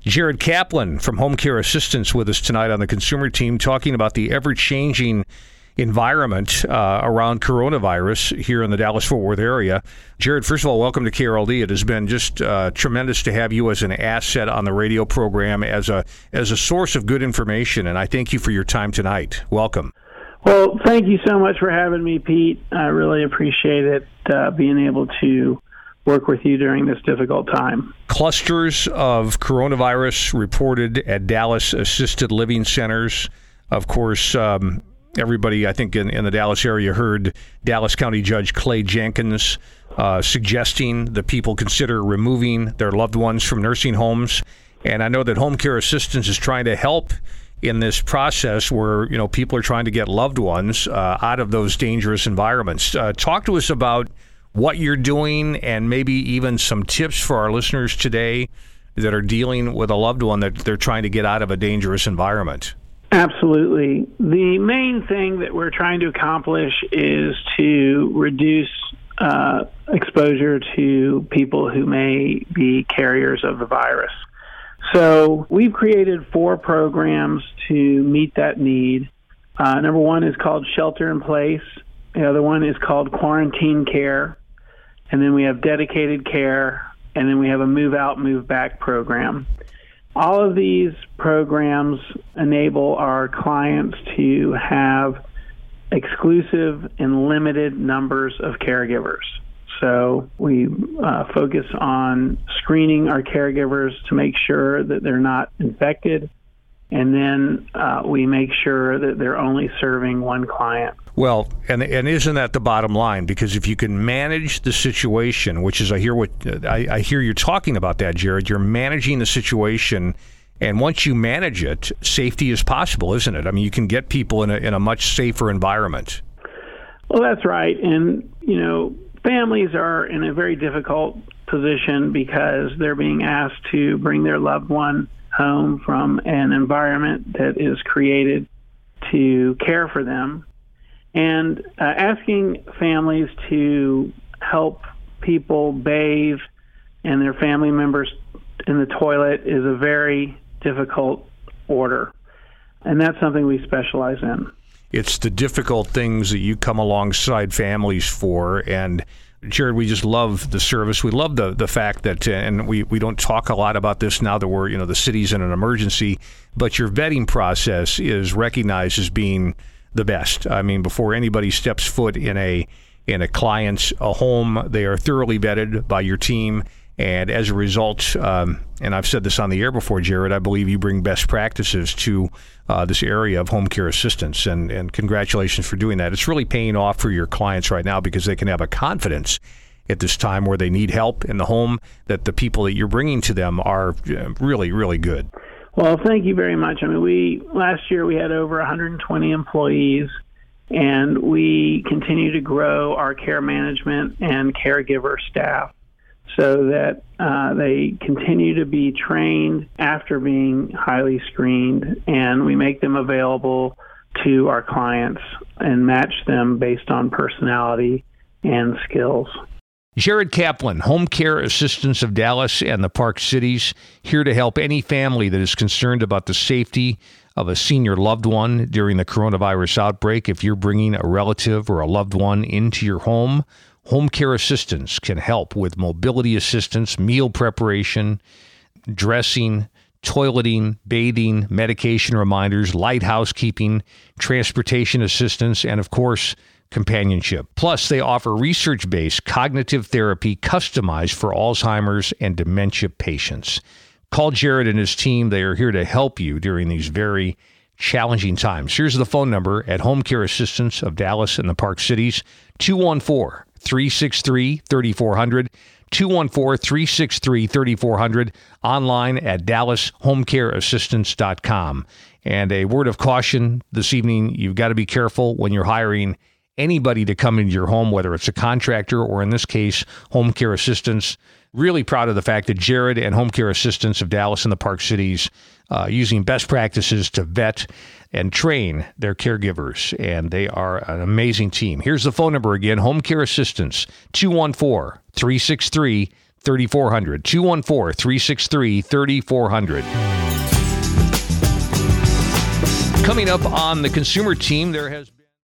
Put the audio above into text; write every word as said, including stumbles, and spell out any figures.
Jared Kaplan from Home Care Assistance with us tonight on the Consumer Team, talking about the ever-changing environment uh, around coronavirus here in the Dallas-Fort Worth area. Jared, first of all, welcome to K R L D. It has been just uh, tremendous to have you as an asset on the radio program, as a as a source of good information, and I thank you for your time tonight. Welcome. Well, thank you so much for having me, Pete. I really appreciate it, uh, being able to work with you during this difficult time. Clusters of coronavirus reported at Dallas assisted living centers. Of course, um, everybody, I think, in, in the Dallas area heard Dallas County Judge Clay Jenkins uh, suggesting that people consider removing their loved ones from nursing homes. And I know that Home Care Assistance is trying to help in this process where, you know, people are trying to get loved ones uh, out of those dangerous environments. Uh, talk to us about what you're doing and maybe even some tips for our listeners today that are dealing with a loved one that they're trying to get out of a dangerous environment. Absolutely. The main thing that we're trying to accomplish is to reduce uh, exposure to people who may be carriers of the virus. So we've created four programs to meet that need. Uh, number one is called Shelter in Place. The other one is called Quarantine Care. And then we have Dedicated Care. And then we have a Move Out, Move Back program. All of these programs enable our clients to have exclusive and limited numbers of caregivers. So we uh, focus on screening our caregivers to make sure that they're not infected, and then uh, we make sure that they're only serving one client. Well, and and isn't that the bottom line? Because if you can manage the situation, which is I hear what I, I hear you talking about that, Jared. You're managing the situation, and once you manage it, safety is possible, isn't it? I mean, you can get people in a in a much safer environment. Well, that's right, and you know, families are in a very difficult position because they're being asked to bring their loved one home from an environment that is created to care for them. And uh, asking families to help people bathe and their family members in the toilet is a very difficult order. And that's something we specialize in. It's the difficult things that you come alongside families for. And Jared, we just love the service. We love the the fact that, uh, and we, we don't talk a lot about this now that we're, you know, the city's in an emergency, but your vetting process is recognized as being the best. I mean, before anybody steps foot in a in a client's a home, they are thoroughly vetted by your team. And as a result, um, and I've said this on the air before, Jared, I believe you bring best practices to uh, this area of home care assistance. And, and congratulations for doing that. It's really paying off for your clients right now because they can have a confidence at this time where they need help in the home that the people that you're bringing to them are really, really good. Well, thank you very much. I mean, we last year we had over one hundred twenty employees, and we continue to grow our care management and caregiver staff so that uh, they continue to be trained after being highly screened, and we make them available to our clients and match them based on personality and skills. Jared Kaplan, Home Care Assistance of Dallas and the Park Cities, here to help any family that is concerned about the safety of a senior loved one during the coronavirus outbreak. If you're bringing a relative or a loved one into your home, Home Care Assistance can help with mobility assistance, meal preparation, dressing, toileting, bathing, medication reminders, light housekeeping, transportation assistance, and of course, companionship. Plus, they offer research-based cognitive therapy customized for Alzheimer's and dementia patients. Call Jared and his team. They are here to help you during these very challenging times. Here's the phone number at Home Care Assistance of Dallas and the Park Cities, two one four, three six three, three four zero zero, two one four, three six three, three four zero zero, online at dallas home care assistance dot com. And a word of caution this evening, you've got to be careful when you're hiring anybody to come into your home, whether it's a contractor or in this case, Home Care Assistance. Really proud of the fact that Jared and Home Care Assistance of Dallas and the Park Cities uh, using best practices to vet and train their caregivers, and they are an amazing team. Here's the phone number again, Home Care Assistance, two one four, three six three, thirty-four hundred. two one four, three six three, thirty-four hundred. Coming up on the consumer team, there has